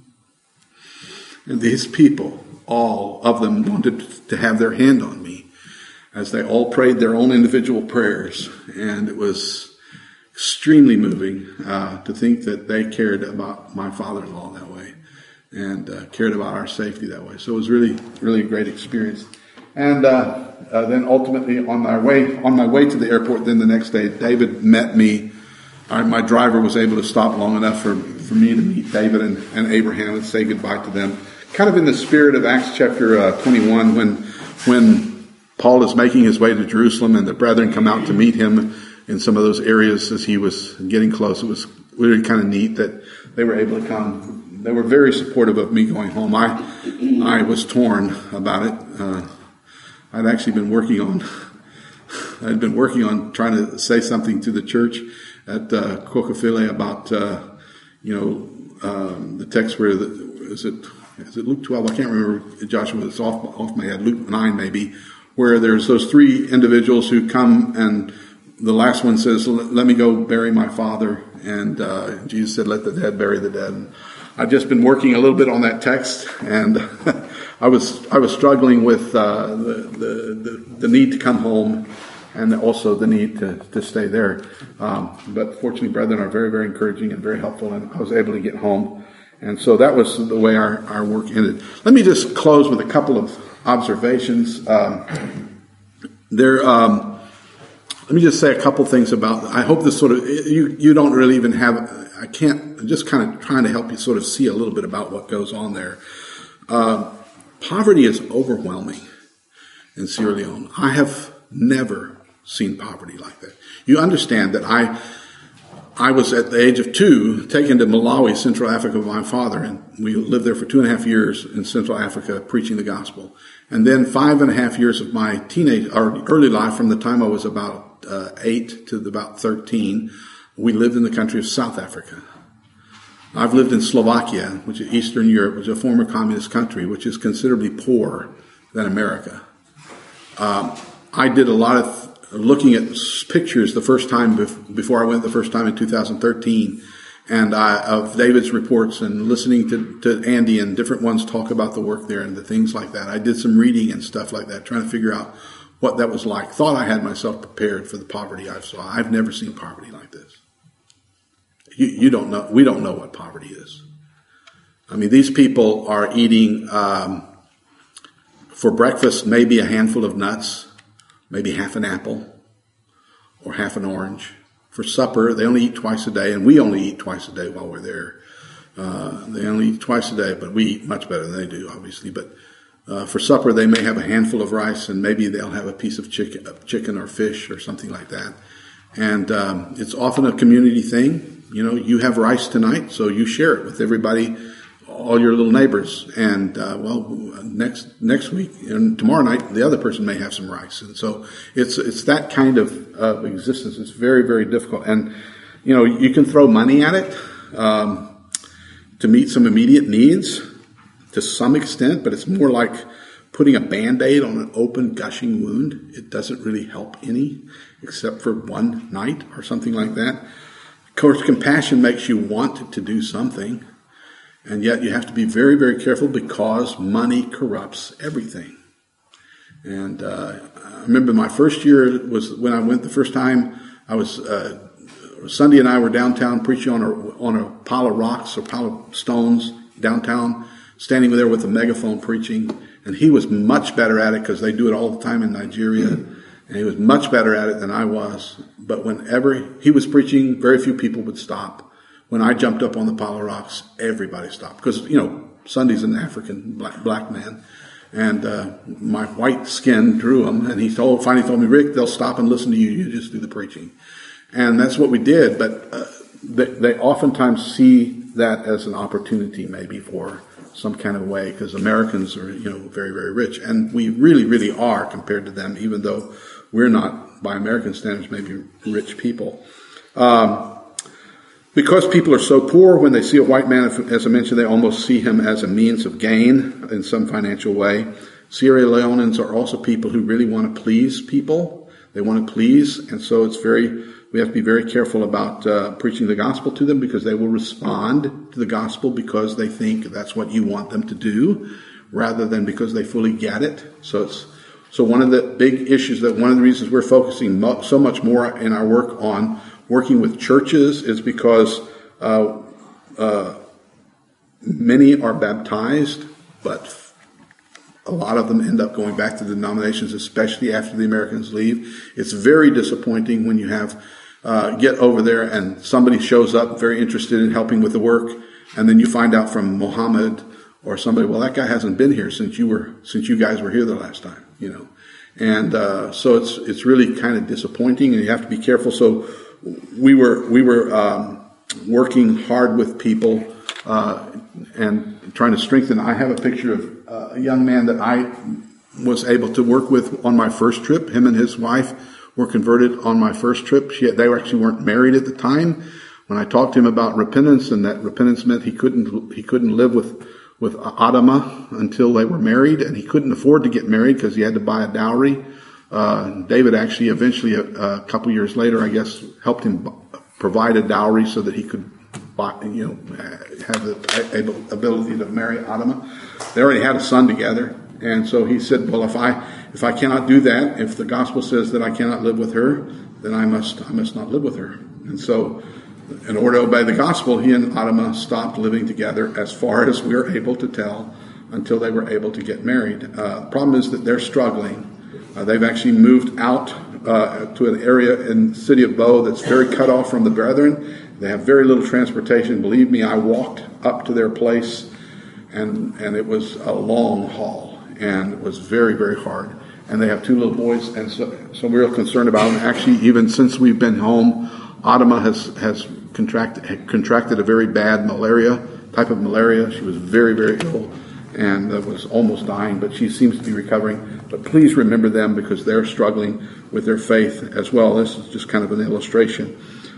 and these people, all of them, wanted to have their hand on me as they all prayed their own individual prayers. And it was extremely moving to think that they cared about my father-in-law that way, and cared about our safety that way. So it was really, really a great experience. And then ultimately on my way to the airport, then the next day, David met me. My driver was able to stop long enough for me to meet David and Abraham and say goodbye to them. Kind of in the spirit of Acts chapter 21, when Paul is making his way to Jerusalem and the brethren come out to meet him in some of those areas as he was getting close. It was really kind of neat that they were able to come. They were very supportive of me going home. I was torn about it. I'd actually been working on trying to say something to the church at Kokafile about the text where is it Luke 12? I can't remember, Joshua. It's off my head. Luke 9 maybe, where there's those three individuals who come, and the last one says, "Let me go bury my father," and Jesus said, "Let the dead bury the dead." And I've just been working a little bit on that text, and I was struggling with the need to come home, and also the need to stay there. But fortunately, brethren are very, very encouraging and very helpful, and I was able to get home. And so that was the way our work ended. Let me just close with a couple of observations. Let me just say a couple things about, I hope this sort of, you don't really even have, I'm just kind of trying to help you sort of see a little bit about what goes on there. Poverty is overwhelming in Sierra Leone. I have never seen poverty like that. You understand that I was at the age of 2 taken to Malawi, Central Africa, with my father, and we lived there for 2.5 years in Central Africa preaching the gospel. And then 5.5 years of my early life, from the time I was about 8 to about 13, we lived in the country of South Africa. I've lived in Slovakia, which is Eastern Europe, which is a former communist country, which is considerably poorer than America. I did a lot of looking at pictures the first time before I went the first time in 2013, and of David's reports, and listening to Andy and different ones talk about the work there and the things like that. I did some reading and stuff like that, trying to figure out what that was like. Thought I had myself prepared for the poverty I saw. I've never seen poverty like this. You don't know. We don't know what poverty is. I mean, these people are eating for breakfast maybe a handful of nuts, maybe half an apple or half an orange. For supper, they only eat twice a day, and we only eat twice a day while we're there. They only eat twice a day, but we eat much better than they do, obviously. But for supper, they may have a handful of rice, and maybe they'll have a piece of chicken or fish or something like that. And it's often a community thing. You know, you have rice tonight, so you share it with everybody, all your little neighbors. And next week and tomorrow night, the other person may have some rice. And so it's that kind of existence. It's very, very difficult. And you know, you can throw money at it. to meet some immediate needs to some extent, but it's more like putting a Band-Aid on an open, gushing wound. It doesn't really help any, except for one night or something like that. Of course, compassion makes you want to do something, and yet you have to be very, very careful because money corrupts everything. And I remember my first year was when I went the first time. I was Sunday and I were downtown preaching on a pile of rocks or pile of stones downtown, standing there with a megaphone preaching. And he was much better at it because they do it all the time in Nigeria. And he was much better at it than I was. But whenever he was preaching, very few people would stop. When I jumped up on the pile of rocks, everybody stopped. Because, Sunday's an African black man. And my white skin drew him. And he finally told me, Rick, they'll stop and listen to you. You just do the preaching. And that's what we did. But they oftentimes see that as an opportunity maybe for some kind of way, because Americans are, very, very rich. And we really, really are compared to them, even though we're not, by American standards, maybe rich people. Because people are so poor, when they see a white man, as I mentioned, they almost see him as a means of gain in some financial way. Sierra Leoneans are also people who really want to please people. They want to please, and so we have to be very careful about preaching the gospel to them, because they will respond to the gospel because they think that's what you want them to do, rather than because they fully get it. So one of the big issues, one of the reasons we're focusing so much more in our work on working with churches is because many are baptized, but a lot of them end up going back to the denominations, especially after the Americans leave. It's very disappointing when you get over there and somebody shows up very interested in helping with the work, and then you find out from Mohammed or somebody, well, that guy hasn't been here since you guys were here the last time, And so it's really kind of disappointing, and you have to be careful. So we were working hard with people and trying to strengthen. I have a picture of a young man that I was able to work with on my first trip. Him and his wife were converted on my first trip. They actually weren't married at the time. When I talked to him about repentance, and that repentance meant he couldn't live with Adama until they were married, and he couldn't afford to get married because he had to buy a dowry. David actually eventually, a couple years later, I guess, helped him provide a dowry so that he could have the ability to marry Adama. They already had a son together, and so he said, well, if I cannot do that, if the gospel says that I cannot live with her, then I must not live with her. And so, in order to obey the gospel, he and Adama stopped living together, as far as we were able to tell, until they were able to get married. The problem is that they're struggling. They've actually moved out to an area in the city of Bo that's very cut off from the brethren. They have very little transportation. Believe me, I walked up to their place, and it was a long haul, and it was very, very hard. And they have two little boys, and so we're real concerned about them. Actually, even since we've been home, Adama has contracted a very bad type of malaria. She was very, very ill and was almost dying, but she seems to be recovering. But please remember them, because they're struggling with their faith as well. This is just kind of an illustration.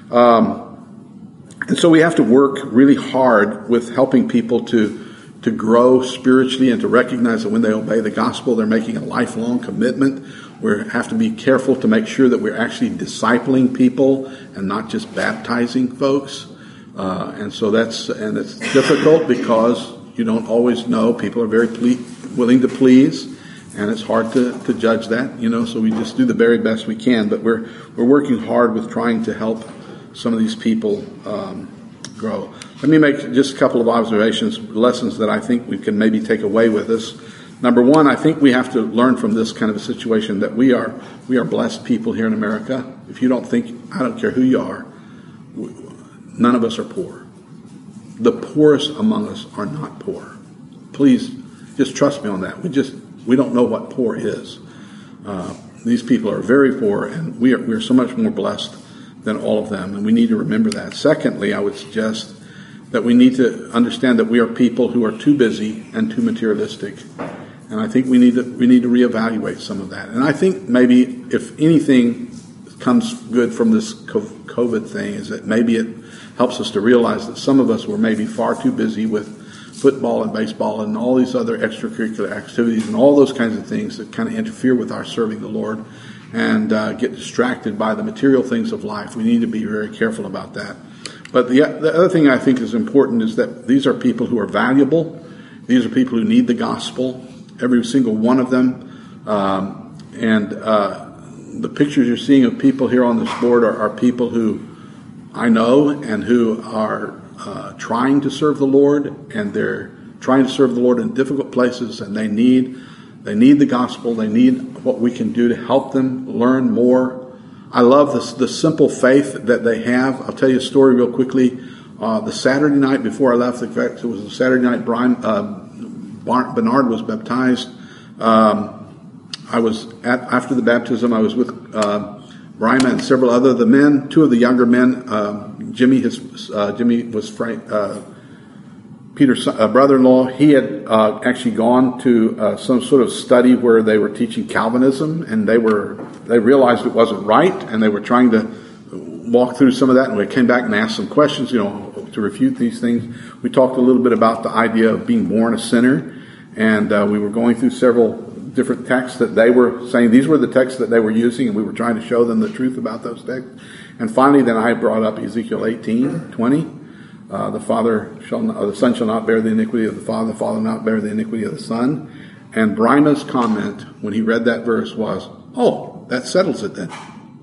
And so we have to work really hard with helping people to grow spiritually and to recognize that when they obey the gospel, they're making a lifelong commitment. We have to be careful to make sure that we're actually discipling people and not just baptizing folks. And it's difficult because you don't always know. People are very willing to please, and it's hard to judge that, so we just do the very best we can. But we're working hard with trying to help some of these people grow. Let me make just a couple of observations, lessons that I think we can maybe take away with us. Number one, I think we have to learn from this kind of a situation that we are blessed people here in America. If you don't think, I don't care who you are, none of us are poor. The poorest among us are not poor. Please, just trust me on that. We don't know what poor is. These people are very poor, and we are so much more blessed than all of them, and we need to remember that. Secondly, I would suggest that we need to understand that we are people who are too busy and too materialistic. And I think we need to reevaluate some of that. And I think maybe, if anything, comes good from this COVID thing is that maybe it helps us to realize that some of us were maybe far too busy with football and baseball and all these other extracurricular activities and all those kinds of things that kind of interfere with our serving the Lord and get distracted by the material things of life. We need to be very careful about that. But the other thing I think is important is that these are people who are valuable. These are people who need the gospel, every single one of them. The pictures you're seeing of people here on this board are people who I know and who are trying to serve the Lord, and they're trying to serve the Lord in difficult places, and they need the gospel. They need what we can do to help them learn more. I love the simple faith that they have. I'll tell you a story real quickly. The Saturday night before I left, in fact, it was the Saturday night Bernard was baptized. After the baptism, I was with Brima and several other the men. Two of the younger men, Jimmy was Peter's brother-in-law. He had actually gone to some sort of study where they were teaching Calvinism, and they realized it wasn't right, and they were trying to walk through some of that. And we came back and asked some questions, to refute these things. We talked a little bit about the idea of being born a sinner, and we were going through several different texts that they were saying these were the texts that they were using, and we were trying to show them the truth about those texts. And finally, then I brought up Ezekiel 18:20. The son shall not bear the iniquity of the father not bear the iniquity of the son. And Brima's comment when he read that verse was, "Oh, that settles it then.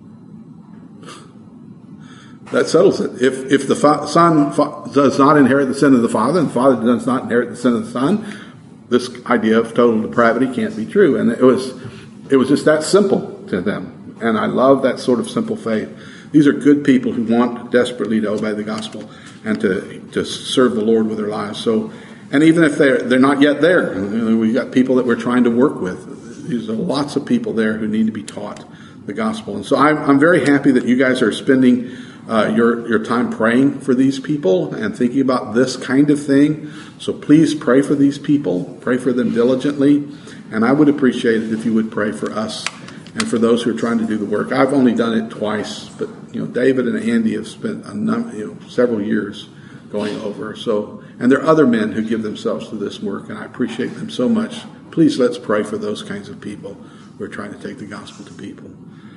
That settles it. If the son does not inherit the sin of the father, and the father does not inherit the sin of the son, this idea of total depravity can't be true." And it was just that simple to them. And I love that sort of simple faith. These are good people who want desperately to obey the gospel and to serve the Lord with their lives. So, and even if they're not yet there, we've got people that we're trying to work with. There's lots of people there who need to be taught the gospel. And so I'm very happy that you guys are spending your time praying for these people and thinking about this kind of thing. So please pray for these people. Pray for them diligently. And I would appreciate it if you would pray for us and for those who are trying to do the work. I've only done it twice, but David and Andy have spent several years going over. So, and there are other men who give themselves to this work, and I appreciate them so much. Please let's pray for those kinds of people who are trying to take the gospel to people.